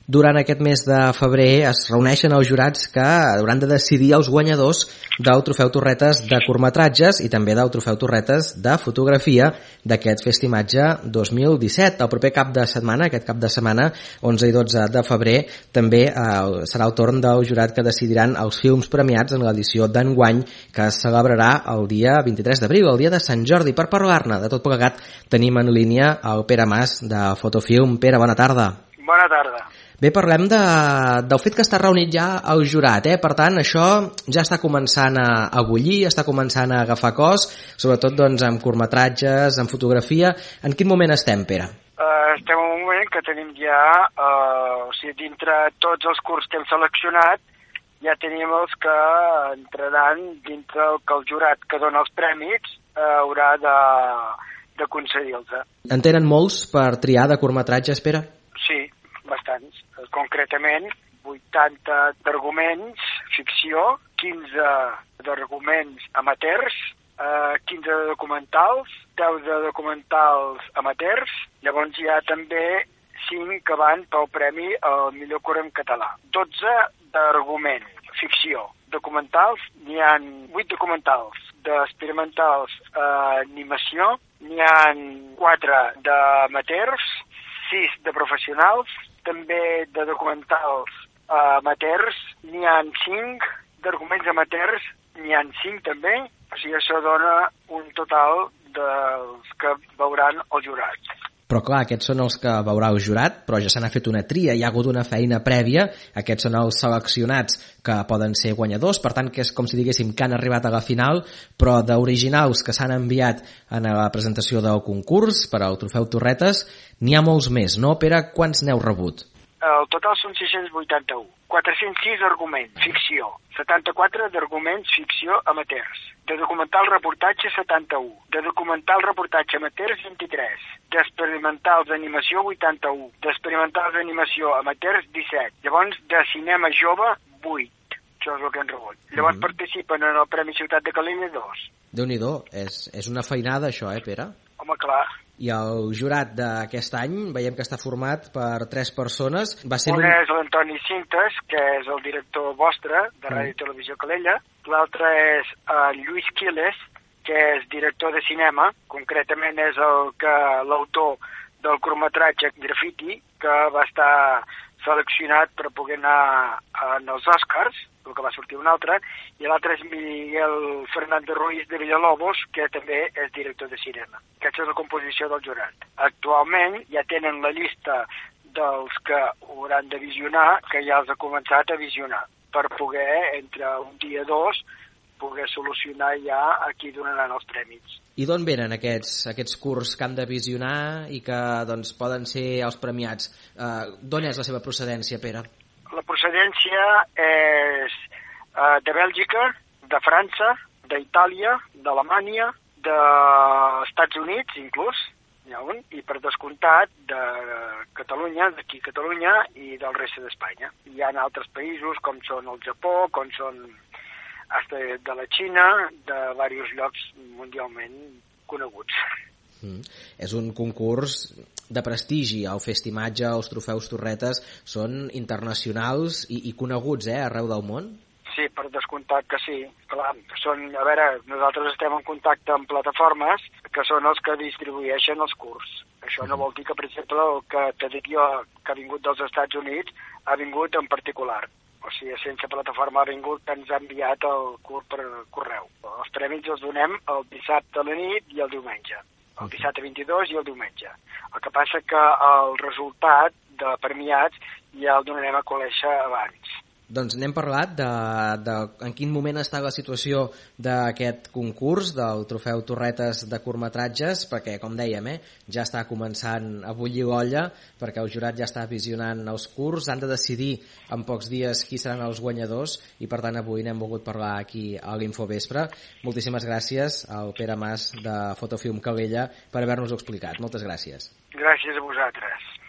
Durant aquest mes de febrer es reuneixen els jurats que hauran de decidir els guanyadors del Trofeu Torretes de curtmetratges i també del Trofeu Torretes de fotografia d'aquest Festimatge 2017. El proper cap de setmana, aquest cap de setmana, 11 i 12 de febrer, també serà el torn del jurat que decidiran els films premiats en l'edició d'enguany, que es celebrarà el dia 23 d'abril, el dia de Sant Jordi. Per parlar-ne de tot plegat tenim en línia el Pere Mas de Fotofilm. Pere, bona tarda. Bona tarda. Bé, parlem del fet que està reunit ja el jurat, Per tant, això ja està començant a bullir, està començant a agafar cos, sobretot doncs, amb curtmetratges, amb fotografia. En quin moment estem, Pere? Estem en un moment que tenim ja, dintre tots els curts que hem seleccionat, ja tenim els que entraran dintre el que el jurat que dona els prèmits haurà de concedir-los. En tenen molts per triar de curtmetratges, Pere? Sí, bastants. Concretament, 80 d'arguments, ficció, 15 d'arguments amateurs, 15 de documentals, 10 de documentals amateurs, llavors hi ha també 5 que van pel premi al millor curt en català. 12 d'argument, ficció. Documentals, n'hi ha 8 documentals d'experimentals animació, n'hi ha 4 d'amateurs, 6 de professionals, també de documentals amateurs, n'hi ha 5 d'arguments amateurs, n'hi ha 5 també, o sigui, això dona un total dels que veuran el jurat. Però clar, aquests són els que veurà el jurat, però ja se n'ha fet una tria, hi ha hagut una feina prèvia, aquests són els seleccionats que poden ser guanyadors, per tant que és com si diguéssim que han arribat a la final, però d'originals que s'han enviat en la presentació del concurs per al Trofeu Torretes, n'hi ha molts més, no? Pere, quants n'heu rebut? El total són 681. 406 arguments, ficció. 74 d'arguments, ficció, amateurs. De documental reportatge, 71. De documental reportatge amateurs, 23. D'experimentals d'animació, 81. D'experimentals d'animació amateurs, 17. Llavors, de cinema jove, 8. Això és el que han rebut. Llavors participen en el Premi Ciutat de Calella 2. Déu-n'hi-do, és una feinada això, Pere? Home, clar. I el jurat d'aquest any veiem que està format per 3 persones. Un és l'Antoni Cintes, que és el director vostre de Ràdio i Televisió Calella. L'altre és Lluís Quiles, que és director de cinema. Concretament és l'autor del curtmetratge Graffiti, que va estar seleccionat per poder anar als Oscars, el que va sortir un altre, i l'altre és Miguel Fernández Ruiz de Villalobos, que també és director de cinema. Aquesta és la composició del jurat. Actualment ja tenen la llista dels que hauran de visionar, que ja els ha començat a visionar, per poder, entre un dia o dos, poder solucionar ja a qui donaran els prèmits. I d'on venen aquests curts que han de visionar i que doncs, poden ser els premiats? D'on és la seva procedència, Pere? La procedència és de Bèlgica, de França, d'Itàlia, d'Alemanya, dels Estats Units, inclús, i per descomptat de Catalunya, d'aquí Catalunya i del reste d'Espanya. Hi ha altres països com són el Japó, com són de la Xina, de diversos llocs mundialment coneguts. És un concurs de prestigi. El Festimatge, els Trofeus Torretes són internacionals i coneguts arreu del món? Sí, per descomptat que sí. Clar, nosaltres estem en contacte amb plataformes que són els que distribueixen els curts. Això no vol dir que, per exemple, el que t'he dit jo, que ha vingut dels Estats Units, ha vingut en particular. O sigui, sense plataforma ha vingut, ens ha enviat el curt per correu. Els prèmits els donem el dissabte a la nit i el diumenge. El dissabte 22 i el diumenge. El que passa que el resultat de premiats ja el donarem a conèixer abans. Doncs n'hem parlat de en quin moment està la situació d'aquest concurs, del Trofeu Torretes de curtmetratges, perquè, com dèiem, ja està començant a bullir l'olla, perquè el jurat ja està visionant els curts, han de decidir en pocs dies qui seran els guanyadors, i per tant avui n'hem volgut parlar aquí a l'Infovespre. Moltíssimes gràcies al Pere Mas de Fotofilm Calella per haver-nos-ho explicat. Moltes gràcies. Gràcies a vosaltres.